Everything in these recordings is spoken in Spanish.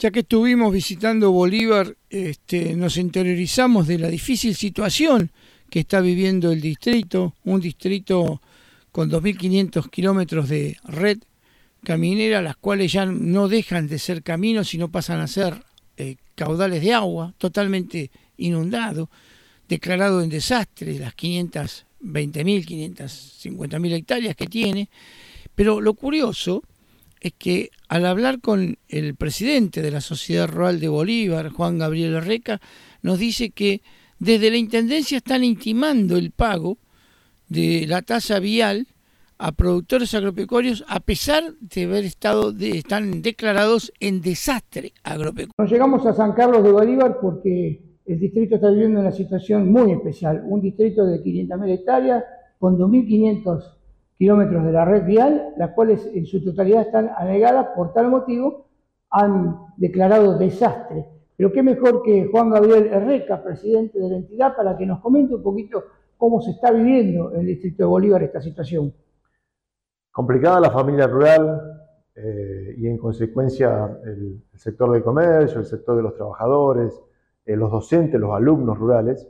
Ya que estuvimos visitando Bolívar, nos interiorizamos de la difícil situación que está viviendo el distrito, un distrito con 2.500 kilómetros de red caminera, las cuales ya no dejan de ser caminos, sino pasan a ser caudales de agua, totalmente inundado, declarado en desastre, las 520.000, 550.000 hectáreas que tiene. Pero lo curioso es que al hablar con el presidente de la Sociedad Rural de Bolívar, Juan Gabriel Herreca, nos dice que desde la Intendencia están intimando el pago de la tasa vial a productores agropecuarios a pesar de haber están declarados en desastre agropecuario. Nos llegamos a San Carlos de Bolívar porque el distrito está viviendo una situación muy especial, un distrito de 500.000 hectáreas con 2.500 kilómetros de la red vial, las cuales en su totalidad están anegadas. Por tal motivo han declarado desastre. Pero qué mejor que Juan Gabriel Herreca, presidente de la entidad, para que nos comente un poquito cómo se está viviendo en el distrito de Bolívar esta situación. Complicada la familia rural y en consecuencia el sector del comercio, el sector de los trabajadores, los docentes, los alumnos rurales.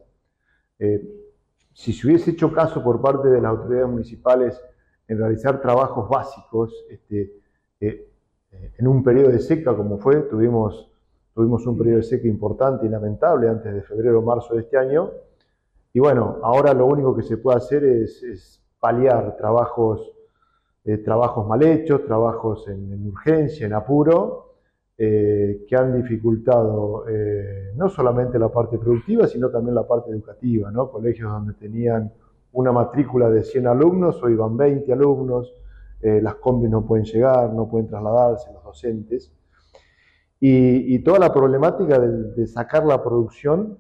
Si se hubiese hecho caso por parte de las autoridades municipales en realizar trabajos básicos en un periodo de seca como fue, tuvimos un periodo de seca importante y lamentable antes de febrero o marzo de este año, y bueno, ahora lo único que se puede hacer es paliar trabajos mal hechos, trabajos en urgencia, en apuro, que han dificultado no solamente la parte productiva, sino también la parte educativa, ¿no? Colegios donde tenían una matrícula de 100 alumnos, hoy van 20 alumnos, las combis no pueden llegar, no pueden trasladarse, los docentes. Y toda la problemática de sacar la producción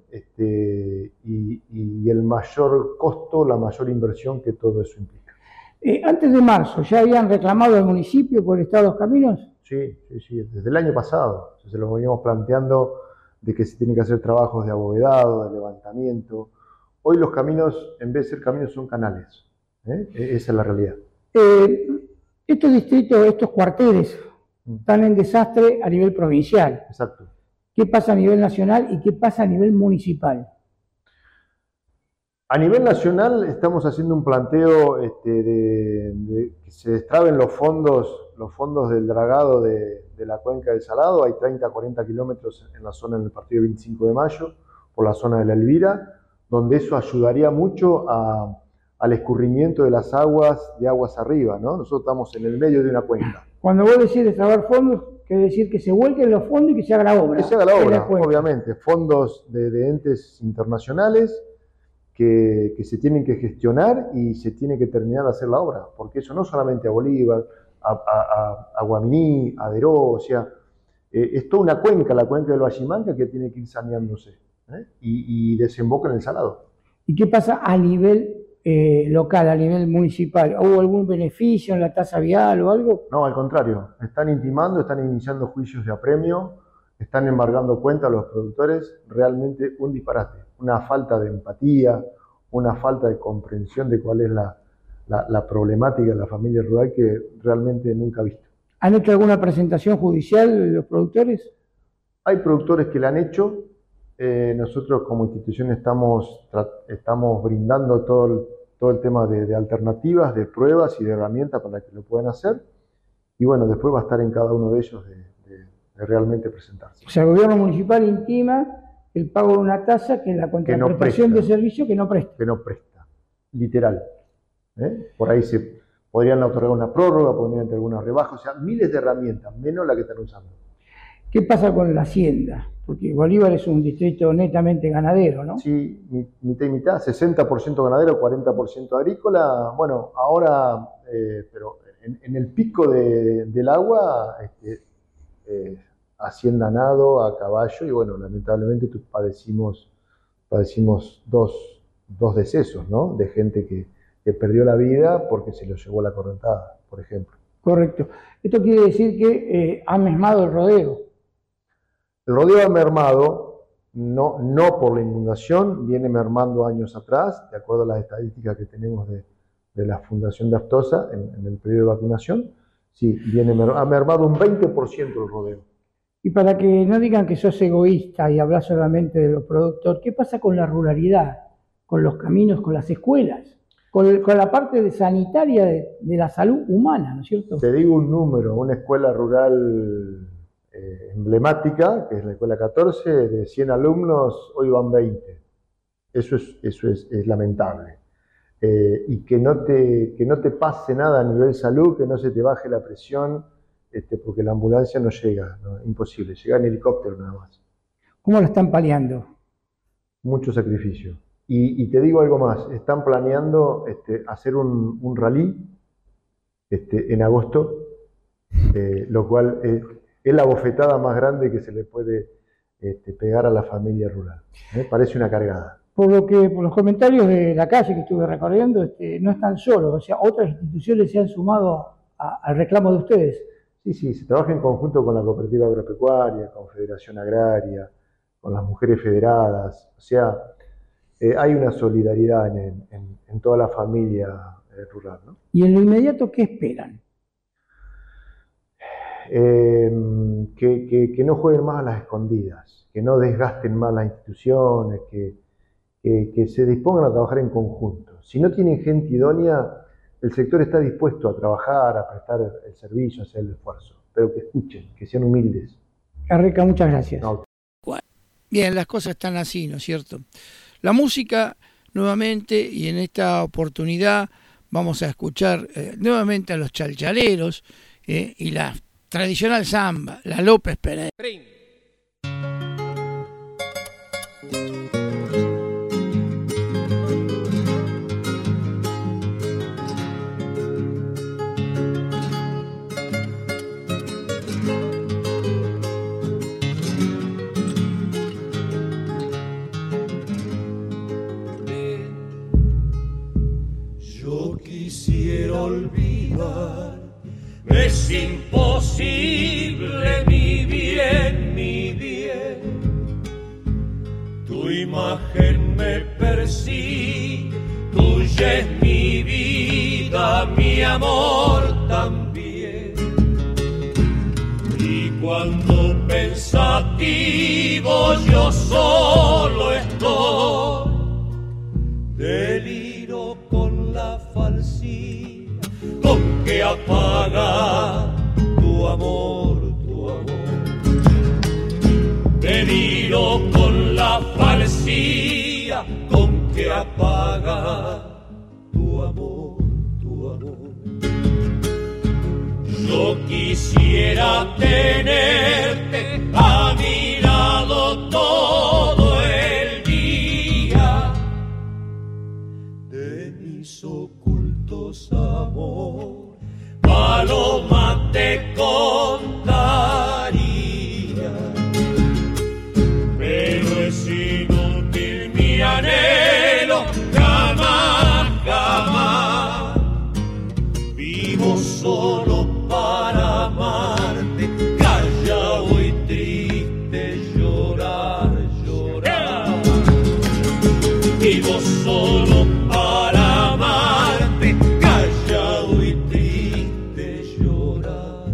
y el mayor costo, la mayor inversión que todo eso implica. Antes de marzo, ¿ya habían reclamado al municipio por el estado de los caminos? Sí, desde el año pasado. Se lo veníamos planteando de que se tienen que hacer trabajos de abovedado, de levantamiento. Hoy los caminos, en vez de ser caminos, son canales. Esa es la realidad. Estos distritos, estos cuarteles, están en desastre a nivel provincial. Exacto. ¿Qué pasa a nivel nacional y qué pasa a nivel municipal? A nivel nacional estamos haciendo un planteo de que se destraben los fondos del dragado de la cuenca del Salado. Hay 30 a 40 kilómetros en la zona del partido 25 de Mayo, por la zona de la Elvira, donde eso ayudaría mucho al escurrimiento de las aguas, de aguas arriba, ¿no? Nosotros estamos en el medio de una cuenca. Cuando vos decís destrabar fondos, quiere decir que se vuelquen los fondos y que se haga la obra. Que se haga la obra, obviamente. Fondos de entes internacionales que se tienen que gestionar y se tiene que terminar de hacer la obra, porque eso no solamente a Bolívar, a Guaminí, a Deró, o sea, es toda una cuenca, la cuenca del Vallimanca, que tiene que ir saneándose y desemboca en el Salado. ¿Y qué pasa a nivel local, a nivel municipal? ¿Hubo algún beneficio en la tasa vial o algo? No, al contrario, están intimando, están iniciando juicios de apremio, están embargando cuentas a los productores, realmente un disparate, una falta de empatía, una falta de comprensión de cuál es la problemática de la familia rural que realmente nunca he visto. ¿Han hecho alguna presentación judicial los productores? Hay productores que la han hecho. Nosotros como institución estamos brindando todo el tema de alternativas, de pruebas y de herramientas para que lo puedan hacer. Y bueno, después va a estar en cada uno de ellos de realmente presentarse. O sea, el gobierno municipal intima el pago de una tasa que es la contraprestación de servicio que no presta. Que no presta, literal. Por ahí se podrían otorgar una prórroga, podrían tener alguna rebaja, o sea, miles de herramientas, menos la que están usando. ¿Qué pasa con la hacienda? Porque Bolívar es un distrito netamente ganadero, ¿no? Sí, mitad y mitad, 60% ganadero, 40% agrícola. Bueno, ahora, pero en el pico del agua, hacienda a nado, a caballo, y bueno, lamentablemente padecimos dos decesos, ¿no? De gente que perdió la vida porque se lo llevó la correntada, por ejemplo. Correcto. Esto quiere decir que ha mermado el rodeo. El rodeo ha mermado, no por la inundación, viene mermando años atrás, de acuerdo a las estadísticas que tenemos de la Fundación de Aftosa en el periodo de vacunación. Sí, ha mermado un 20% el rodeo. Y para que no digan que sos egoísta y hablas solamente de los productores, ¿qué pasa con la ruralidad, con los caminos, con las escuelas, con la parte sanitaria de la salud humana, ¿no es cierto? Te digo un número, una escuela rural emblemática, que es la escuela 14, de 100 alumnos, hoy van 20. Eso es lamentable. Y que no te pase nada a nivel salud, que no se te baje la presión, porque la ambulancia no llega, ¿no? Imposible, llega en helicóptero nada más. ¿Cómo lo están paliando? Mucho sacrificio. Y te digo algo más, están planeando hacer un rally en agosto, lo cual es la bofetada más grande que se le puede pegar a la familia rural. Parece una cargada. Por los comentarios de la calle que estuve recorriendo, no están solos, o sea, otras instituciones se han sumado al reclamo de ustedes. Sí, se trabaja en conjunto con la Cooperativa Agropecuaria, con Federación Agraria, con las mujeres federadas, o sea, hay una solidaridad en toda la familia rural, ¿no? ¿Y en lo inmediato qué esperan? Que no jueguen más a las escondidas, que no desgasten más las instituciones, que se dispongan a trabajar en conjunto. Si no tienen gente idónea, el sector está dispuesto a trabajar, a prestar el servicio, a hacer el esfuerzo, pero que escuchen, que sean humildes. Carreca, muchas gracias. No. Bien, las cosas están así, ¿no es cierto? La música, nuevamente, y en esta oportunidad vamos a escuchar nuevamente a los chalchaleros y la tradicional samba, la López Pérez. Quisiera olvidar, es imposible, mi bien, tu imagen me persigue, tuya es mi vida, mi amor también. Y cuando pensativo yo solo estoy, deliro con la falsía con que apaga tu amor, deliro con la falsía con que apaga tu amor. Yo quisiera tenerte a mi lado todo el día, de mis ocultos amor, paloma te contaría, pero es inútil mi anhelo, jamás, vivo solo para amarte, callado y triste, llorar, vivo solo para amarte, callado y triste, llorar.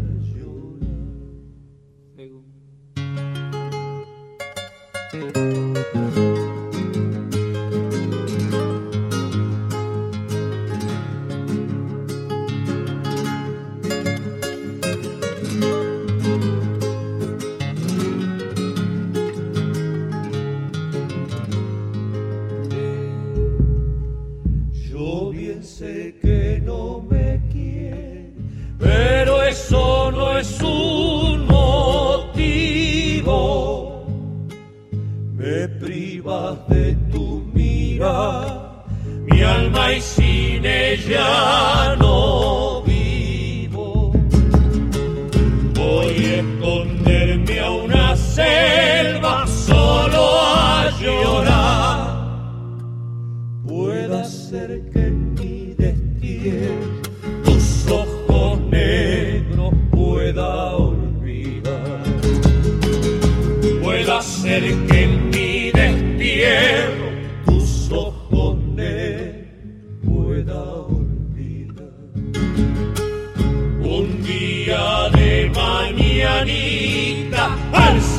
Yo bien sé que no me quiere, pero eso no es un motivo. Me privas de tu mirada, mi alma, y sin ella no vivo. Voy a esconderme a una selva solo a llorar. Pueda ser que en mi destierro tus ojos negros pueda olvidar. Pueda ser que en mi destierro tus ojos negros pueda olvidar. Un día de mañanita al